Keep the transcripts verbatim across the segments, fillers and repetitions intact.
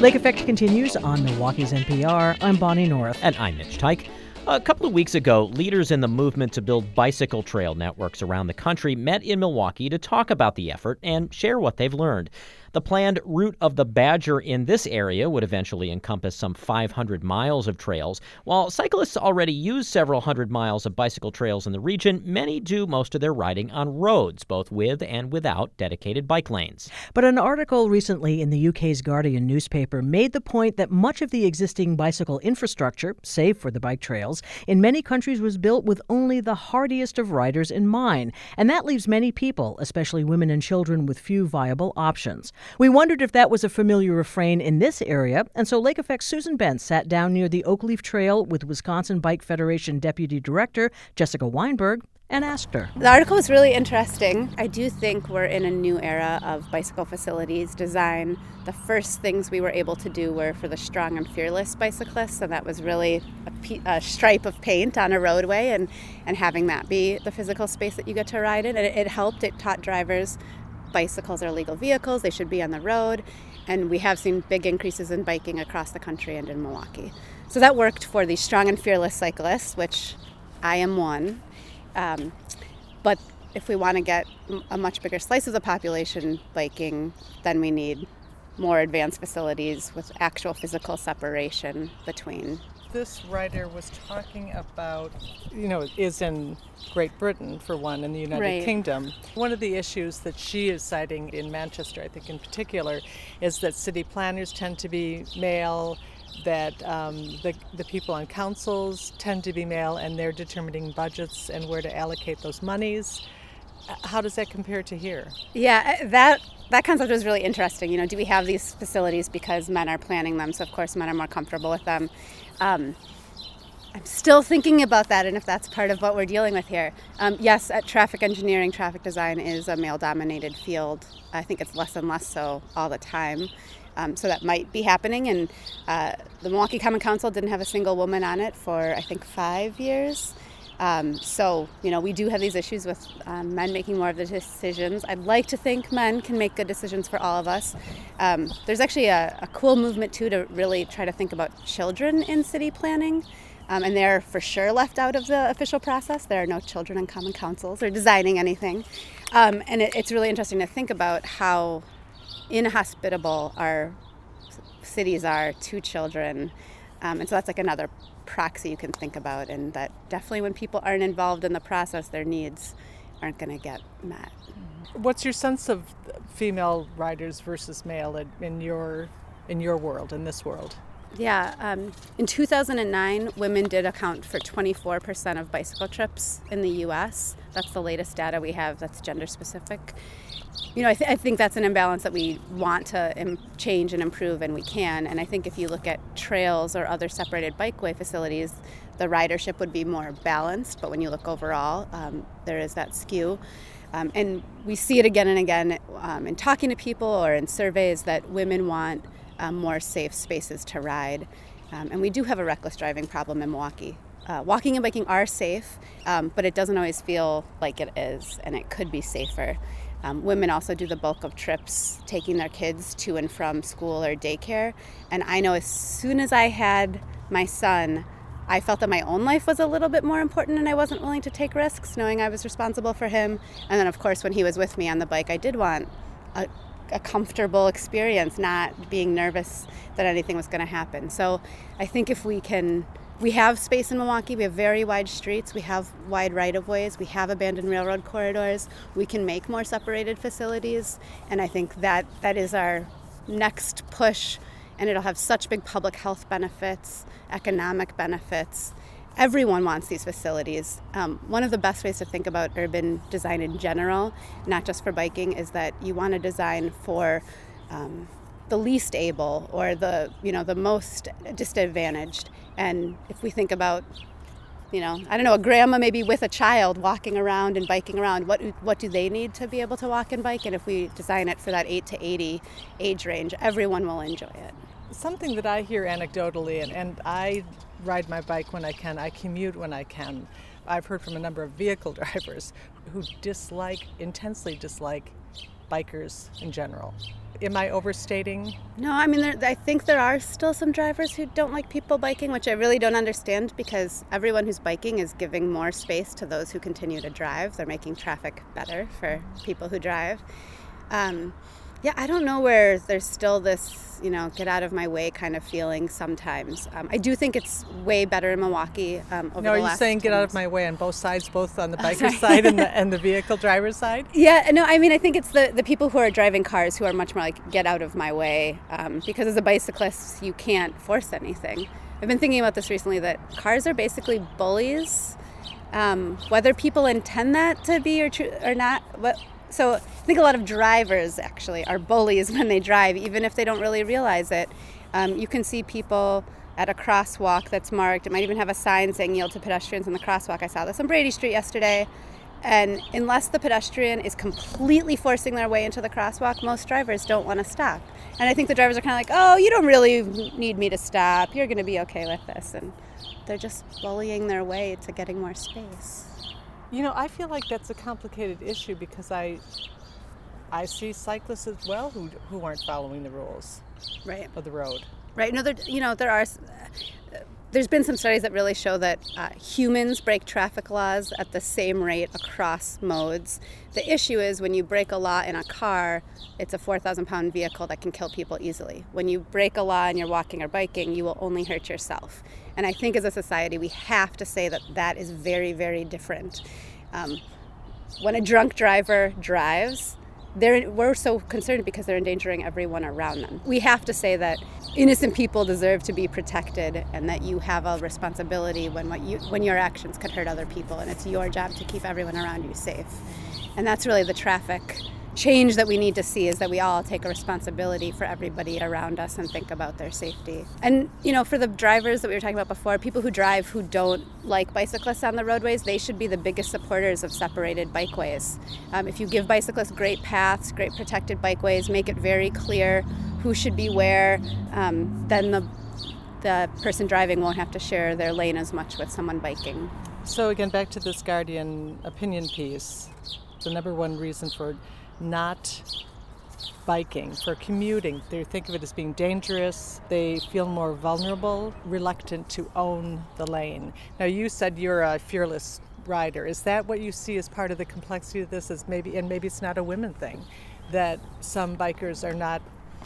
Lake Effect continues on Milwaukee's N P R. I'm Bonnie North. And I'm Mitch Teich. A couple of weeks ago, leaders in the movement to build bicycle trail networks around the country met in Milwaukee to talk about the effort and share what they've learned. The planned Route of the Badger in this area would eventually encompass some five hundred miles of trails. While cyclists already use several hundred miles of bicycle trails in the region, many do most of their riding on roads, both with and without dedicated bike lanes. But an article recently in the U K's Guardian newspaper made the point that much of the existing bicycle infrastructure, save for the bike trails, in many countries was built with only the hardiest of riders in mind. And that leaves many people, especially women and children, with few viable options. We wondered if that was a familiar refrain in this area, and so Lake Effect's Susan Bentz sat down near the Oakleaf Trail with Wisconsin Bike Federation Deputy Director Jessica Weinberg and asked her. The article was really interesting. I do think we're in a new era of bicycle facilities design. The first things we were able to do were for the strong and fearless bicyclists, so that was really a, pe- a stripe of paint on a roadway and, and having that be the physical space that you get to ride in. And it, it helped. It taught drivers bicycles are legal vehicles, they should be on the road, and we have seen big increases in biking across the country and in Milwaukee. So that worked for the strong and fearless cyclists, which I am one. Um, but if we want to get a much bigger slice of the population biking, then we need more advanced facilities with actual physical separation between. This writer was talking about, you know, is in Great Britain, for one, in the United Right. Kingdom. One of the issues that she is citing in Manchester, I think in particular, is that city planners tend to be male, that um, the, the people on councils tend to be male, and they're determining budgets and where to allocate those monies. How does that compare to here? Yeah, that that concept was really interesting. You know, do we have these facilities because men are planning them, so of course men are more comfortable with them? Um, I'm still thinking about that and if that's part of what we're dealing with here. Um, yes, at traffic engineering, traffic design is a male-dominated field. I think it's less and less so all the time. Um, so that might be happening. And uh, the Milwaukee Common Council didn't have a single woman on it for, I think, five years. Um, so, you know, we do have these issues with um, men making more of the decisions. I'd like to think men can make good decisions for all of us. Um, there's actually a, a cool movement, too, to really try to think about children in city planning. Um, and they're for sure left out of the official process. There are no children in common councils or designing anything. Um, and it, it's really interesting to think about how inhospitable our cities are to children. Um, and so that's like another proxy you can think about, and that definitely when people aren't involved in the process, their needs aren't going to get met. What's your sense of female riders versus male in, in your in your world, in this world? Yeah, um, in two thousand nine, women did account for twenty-four percent of bicycle trips in the U S. That's the latest data we have that's gender specific. You know, I, th- I think that's an imbalance that we want to Im- change and improve, and we can. And I think if you look at trails or other separated bikeway facilities, the ridership would be more balanced. But when you look overall, um, there is that skew. Um, and we see it again and again um, in talking to people or in surveys that women want um, more safe spaces to ride. Um, and we do have a reckless driving problem in Milwaukee. Uh, walking and biking are safe, um, but it doesn't always feel like it is, and it could be safer. Um, women also do the bulk of trips, taking their kids to and from school or daycare. And I know as soon as I had my son, I felt that my own life was a little bit more important and I wasn't willing to take risks, knowing I was responsible for him. And then, of course, when he was with me on the bike, I did want a, a comfortable experience, not being nervous that anything was going to happen. So I think if we can... We have space in Milwaukee. We have very wide streets. We have wide right-of-ways. We have abandoned railroad corridors. We can make more separated facilities. And I think that that is our next push. And it'll have such big public health benefits, economic benefits. Everyone wants these facilities. Um, one of the best ways to think about urban design in general, not just for biking, is that you want to design for um, the least able or the, you know, the most disadvantaged. And if we think about, you know, I don't know, a grandma maybe with a child walking around and biking around, what what do they need to be able to walk and bike? And if we design it for that eight to eighty age range, everyone will enjoy it. Something that I hear anecdotally, and, and I ride my bike when I can, I commute when I can. I've heard from a number of vehicle drivers who dislike, intensely dislike bikers in general. Am I overstating? No, I mean, there, I think there are still some drivers who don't like people biking, which I really don't understand, because everyone who's biking is giving more space to those who continue to drive. They're making traffic better for people who drive. Um, yeah, I don't know where there's still this, you know, get out of my way kind of feeling sometimes. Um, I do think it's way better in Milwaukee um, over no, the last are you saying get ten out years. of my way on both sides, both on the Oh, biker sorry. side and the, and the vehicle driver's side? Yeah, no, I mean, I think it's the, the people who are driving cars who are much more like, get out of my way. Um, because as a bicyclist, you can't force anything. I've been thinking about this recently, that cars are basically bullies. Um, whether people intend that to be or, true, or not. But, so I think a lot of drivers actually are bullies when they drive, even if they don't really realize it. Um, you can see people at a crosswalk that's marked. It might even have a sign saying yield to pedestrians in the crosswalk. I saw this on Brady Street yesterday. And unless the pedestrian is completely forcing their way into the crosswalk, most drivers don't want to stop. And I think the drivers are kind of like, oh, you don't really need me to stop. You're going to be okay with this. And they're just bullying their way to getting more space. You know, I feel like that's a complicated issue because I I see cyclists as well who who aren't following the rules Right. of the road. Right. No, there, you know, there are. There's been some studies that really show that uh, humans break traffic laws at the same rate across modes. The issue is when you break a law in a car, it's a four thousand pound vehicle that can kill people easily. When you break a law and you're walking or biking, you will only hurt yourself. And I think as a society, we have to say that that is very, very different. Um, when a drunk driver drives, They're, we're so concerned because they're endangering everyone around them. We have to say that innocent people deserve to be protected and that you have a responsibility when what you when your actions could hurt other people, and it's your job to keep everyone around you safe. And that's really the traffic change that we need to see, is that we all take a responsibility for everybody around us and think about their safety. And, you know, for the drivers that we were talking about before, people who drive who don't like bicyclists on the roadways, they should be the biggest supporters of separated bikeways. Um, if you give bicyclists great paths, great protected bikeways, make it very clear who should be where, um, then the the person driving won't have to share their lane as much with someone biking. So again, back to this Guardian opinion piece, the number one reason for not biking, for commuting, they think of it as being dangerous, they feel more vulnerable, reluctant to own the lane. Now, you said you're a fearless rider. Is that what you see as part of the complexity of this? Is maybe, and maybe it's not a women thing, that some bikers are not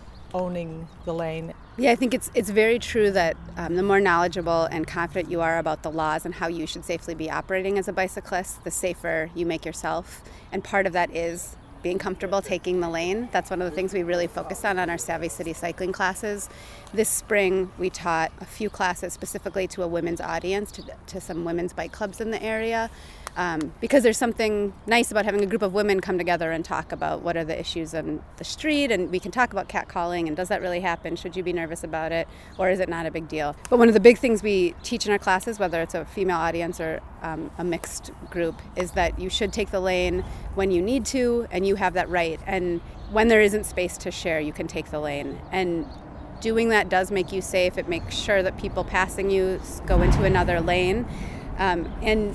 owning the lane? Yeah, I think it's it's very true that um, the more knowledgeable and confident you are about the laws and how you should safely be operating as a bicyclist, the safer you make yourself. And part of that is being comfortable taking the lane. That's one of the things we really focus on on our Savvy City cycling classes. This spring, we taught a few classes specifically to a women's audience, to, to some women's bike clubs in the area, um, because there's something nice about having a group of women come together and talk about what are the issues on the street, and we can talk about catcalling, and does that really happen? Should you be nervous about it, or is it not a big deal? But one of the big things we teach in our classes, whether it's a female audience or um, a mixed group, is that you should take the lane when you need to, and you have that right. And when there isn't space to share, you can take the lane. And doing that does make you safe. It makes sure that people passing you go into another lane. Um, and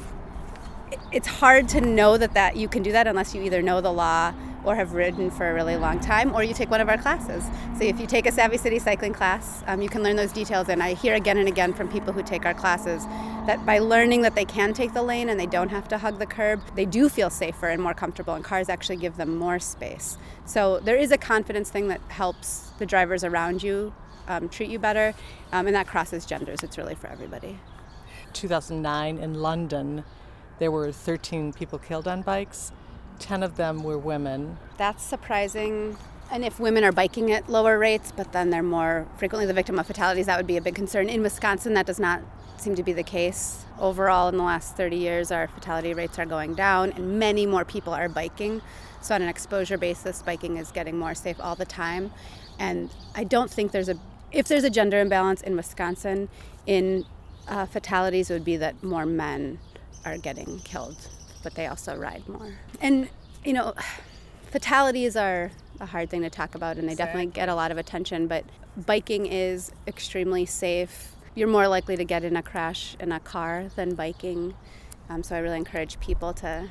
it's hard to know that, that you can do that unless you either know the law or have ridden for a really long time, or you take one of our classes. So if you take a Savvy City cycling class, um, you can learn those details. And I hear again and again from people who take our classes that by learning that they can take the lane and they don't have to hug the curb, they do feel safer and more comfortable, and cars actually give them more space. So there is a confidence thing that helps the drivers around you um, treat you better, um, and that crosses genders. It's really for everybody. two thousand nine in London, there were thirteen people killed on bikes. ten of them were women. That's surprising. And if women are biking at lower rates, but then they're more frequently the victim of fatalities, that would be a big concern. In Wisconsin, that does not seem to be the case. Overall, in the last thirty years, our fatality rates are going down, and many more people are biking. So on an exposure basis, biking is getting more safe all the time. And I don't think there's a, if there's a gender imbalance in Wisconsin, in uh, fatalities, it would be that more men are getting killed, but they also ride more. And, you know, fatalities are a hard thing to talk about, and they definitely get a lot of attention, but biking is extremely safe. You're more likely to get in a crash in a car than biking. Um, so I really encourage people to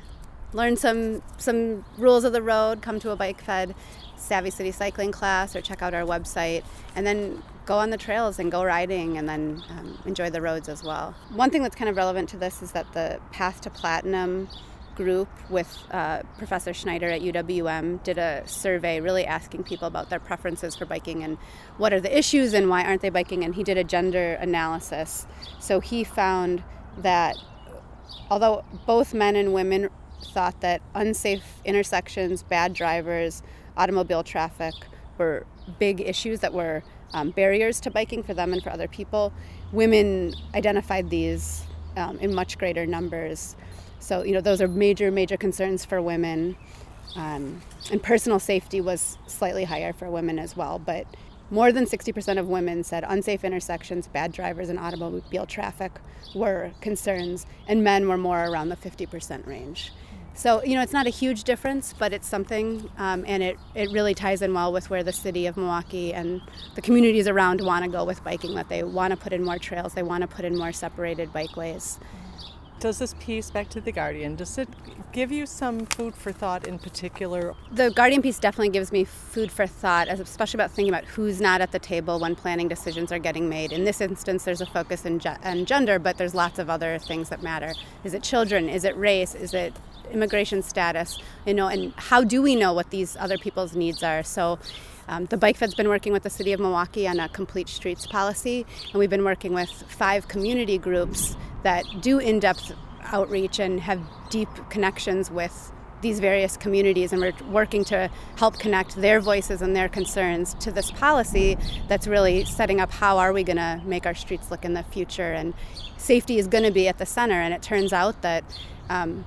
learn some some rules of the road, come to a Bike Fed Savvy City cycling class, or check out our website, and then go on the trails and go riding, and then um, enjoy the roads as well. One thing that's kind of relevant to this is that the Path to Platinum group with uh, Professor Schneider at U W M did a survey really asking people about their preferences for biking and what are the issues and why aren't they biking, and he did a gender analysis. So he found that although both men and women thought that unsafe intersections, bad drivers, automobile traffic were big issues that were um, barriers to biking for them and for other people, women identified these um, in much greater numbers. So, you know, those are major, major concerns for women. Um, and personal safety was slightly higher for women as well. But more than sixty percent of women said unsafe intersections, bad drivers, and automobile traffic were concerns. And men were more around the fifty percent range. So, you know, it's not a huge difference, but it's something. Um, and it, it really ties in well with where the city of Milwaukee and the communities around want to go with biking, that they want to put in more trails. They want to put in more separated bikeways. Does this piece, back to The Guardian, does it give you some food for thought in particular? The Guardian piece definitely gives me food for thought, especially about thinking about who's not at the table when planning decisions are getting made. In this instance, there's a focus in ge- on gender, but there's lots of other things that matter. Is it children? Is it race? Is it immigration status? You know, and how do we know what these other people's needs are? So Um, the Bike Fed's been working with the City of Milwaukee on a complete streets policy, and we've been working with five community groups that do in-depth outreach and have deep connections with these various communities, and we're working to help connect their voices and their concerns to this policy that's really setting up how are we going to make our streets look in the future. And safety is going to be at the center, and it turns out that um,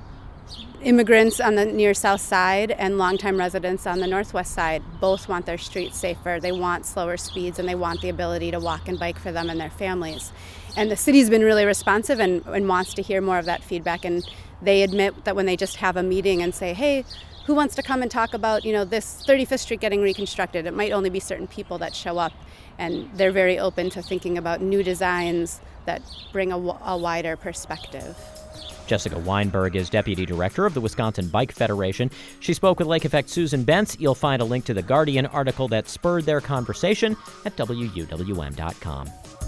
immigrants on the near south side and longtime residents on the northwest side both want their streets safer. They want slower speeds, and they want the ability to walk and bike for them and their families. And the city's been really responsive and, and wants to hear more of that feedback. And they admit that when they just have a meeting and say, hey, who wants to come and talk about, you know, this thirty-fifth Street getting reconstructed? It might only be certain people that show up. And they're very open to thinking about new designs that bring a, a wider perspective. Jessica Weinberg is Deputy Director of the Wisconsin Bike Federation. She spoke with Lake Effect Susan Bentz. You'll find a link to the Guardian article that spurred their conversation at W U W M dot com.